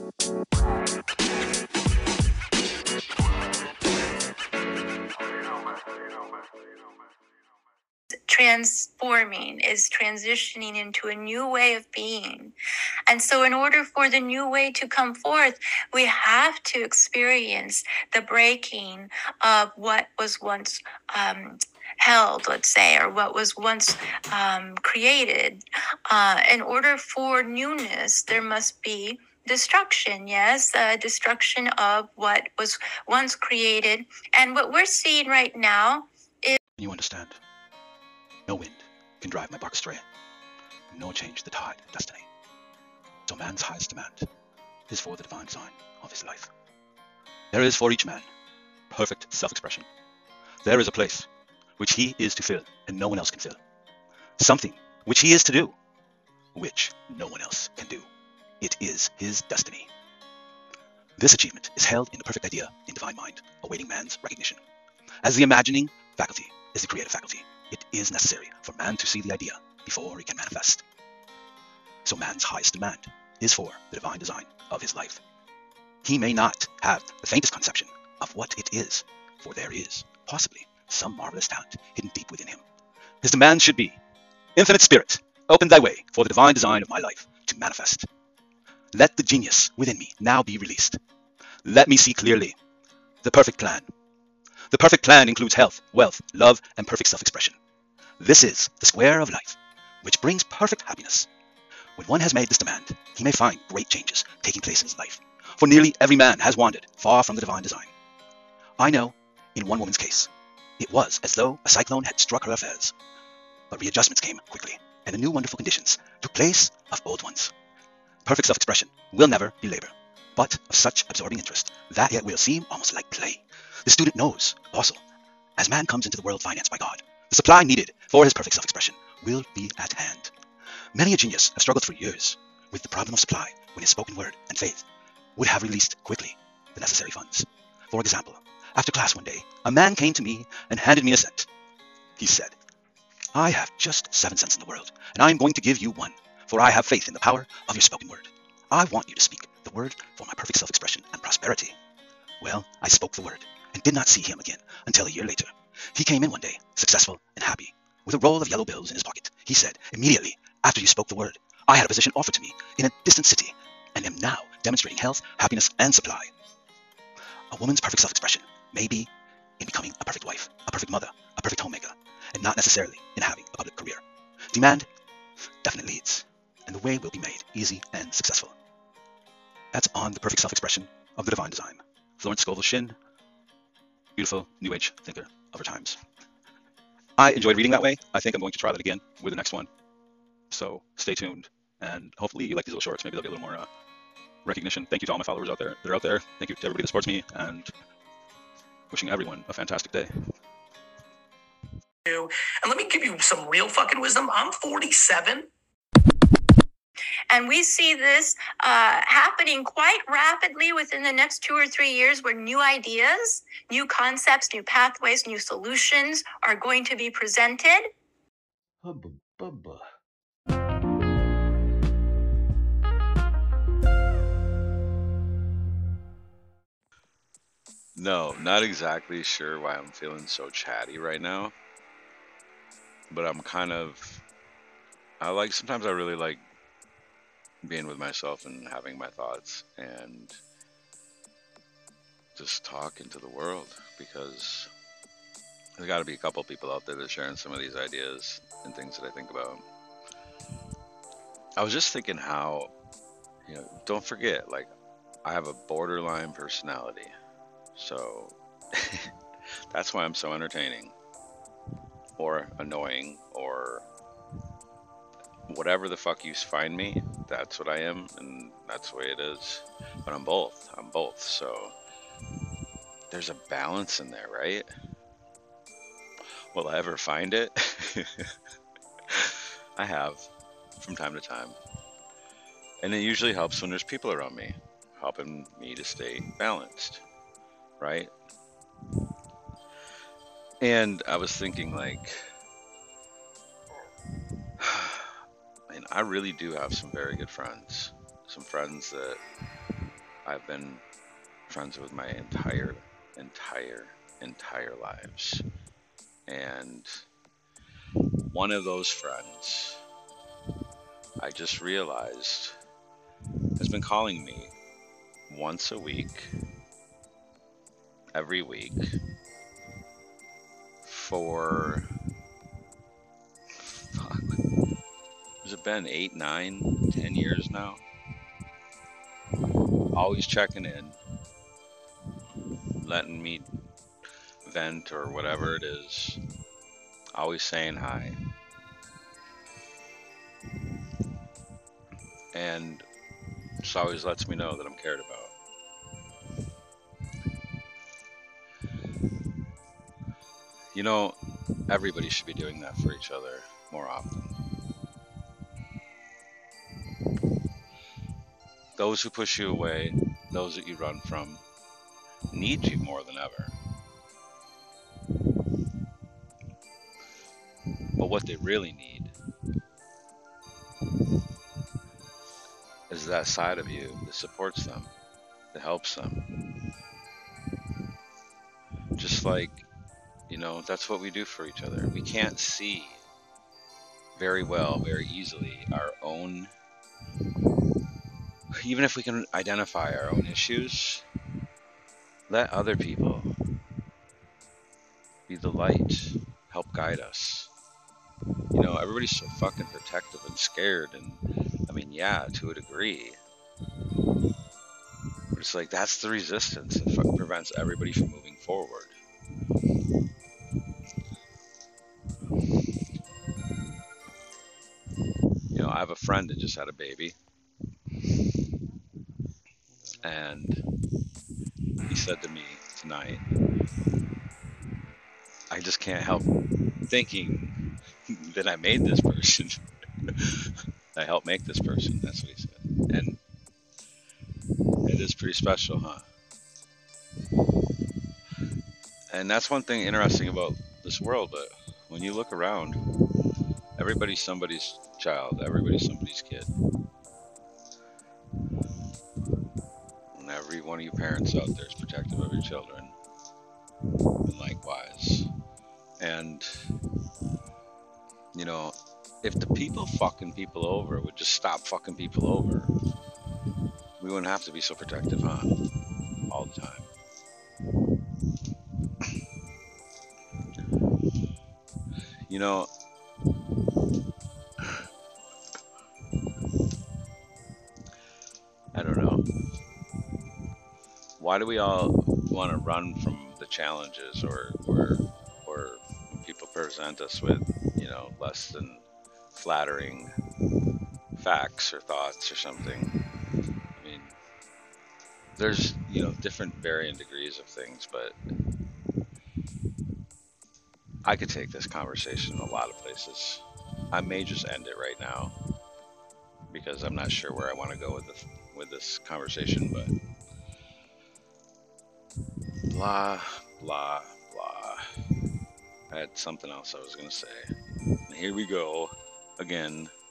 Transforming, is transitioning into a new way of being. And so, in order for the new way to come forth, we have to experience the breaking of what was once held, let's say, or what was once created. In order for newness, there must be destruction, yes, destruction of what was once created. And what we're seeing right now is... You understand? No wind can drive my bark astray, nor change the tide of destiny. So man's highest demand is for the divine design of his life. There is for each man perfect self-expression. There is a place which he is to fill and no one else can fill. Something which he is to do, which no one else can do. It is his destiny. This achievement is held in the perfect idea in divine mind, awaiting man's recognition. As the imagining faculty is the creative faculty, it is necessary for man to see the idea before he can manifest. So man's highest demand is for the divine design of his life. He may not have the faintest conception of what it is, for there is, possibly, some marvelous talent hidden deep within him. His demand should be, Infinite Spirit, open thy way for the divine design of my life to manifest. Let the genius within me now be released. Let me see clearly the perfect plan. The perfect plan includes health, wealth, love, and perfect self-expression. This is the square of life, which brings perfect happiness. When one has made this demand, he may find great changes taking place in his life, for nearly every man has wandered far from the divine design. I know, in one woman's case, it was as though a cyclone had struck her affairs, but readjustments came quickly, and the new wonderful conditions took place of old ones. Perfect self-expression will never be labor, but of such absorbing interest that it will seem almost like play. The student knows, also, as man comes into the world financed by God, the supply needed for his perfect self-expression will be at hand. Many a genius have struggled for years with the problem of supply when his spoken word and faith would have released quickly the necessary funds. For example, after class one day, a man came to me and handed me a cent. He said, I have just 7 cents in the world, and I am going to give you 1, for I have faith in the power of your spoken word. I want you to speak the word for my perfect self-expression and prosperity. Well, I spoke the word and did not see him again until a year later. He came in one day, successful and happy, with a roll of yellow bills in his pocket. He said, immediately after you spoke the word, I had a position offered to me in a distant city and am now demonstrating health, happiness, and supply. A woman's perfect self-expression may be in becoming a perfect wife, a perfect mother, a perfect homemaker, and not necessarily in having a public career. Demand definitely leads, and the way will be made easy and successful. That's on the perfect self-expression of the divine design. Florence Scovel Shinn, beautiful New Age thinker of her times. I enjoyed reading that way. I think I'm going to try that again with the next one. So stay tuned, and hopefully you like these little shorts. Maybe there'll be a little more recognition. Thank you to all my followers out there that are out there. Thank you to everybody that supports me, and wishing everyone a fantastic day. And let me give you some real fucking wisdom. I'm 47. And we see this happening quite rapidly within the next 2 or 3 years, where new ideas, new concepts, new pathways, new solutions are going to be presented. Hubba bubba. No, not exactly sure why I'm feeling so chatty right now, but I'm kind of, sometimes I really like being with myself and having my thoughts and just talking to the world, because there's got to be a couple people out there that are sharing some of these ideas and things that I think about. I was just thinking how, don't forget, like, I have a borderline personality. So that's why I'm so entertaining or annoying or whatever the fuck you find me. That's what I am, and that's the way it is. But I'm both. So there's a balance in there, right? Will I ever find it? I have from time to time. And it usually helps when there's people around me helping me to stay balanced. Right? And I was thinking, like, I really do have some very good friends. Some friends that I've been friends with my entire lives. And one of those friends, I just realized, has been calling me once a week, every week, for, fuck, has it been 8, 9, 10 years now? Always checking in, letting me vent or whatever it is, always saying hi. And just always lets me know that I'm cared about. You know, everybody should be doing that for each other more often. Those who push you away, those that you run from, need you more than ever. But what they really need is that side of you that supports them, that helps them. Just like, you know, that's what we do for each other. We can't see very well, very easily, our own, even if we can identify our own issues, let other people be the light, help guide us. You know, everybody's so fucking protective and scared, and I mean, yeah, to a degree. But it's like, that's the resistance that prevents everybody from moving forward. You know, I have a friend that just had a baby, and he said to me tonight, I just can't help thinking that I made this person. I helped make this person, that's what he said. And it is pretty special, huh? And that's one thing interesting about this world, but when you look around, everybody's somebody's child, everybody's somebody's kid. And every one of you parents out there is protective of your children, and likewise. And, you know, if the people fucking people over would just stop fucking people over, we wouldn't have to be so protective, huh? All the time. You know, I don't know. Why do we all want to run from the challenges, or when people present us with, you know, less than flattering facts or thoughts or something? I mean, there's, you know, different varying degrees of things, but I could take this conversation a lot of places. I may just end it right now because I'm not sure where I want to go with this conversation, but blah, blah, blah. I had something else I was going to say. And here we go again.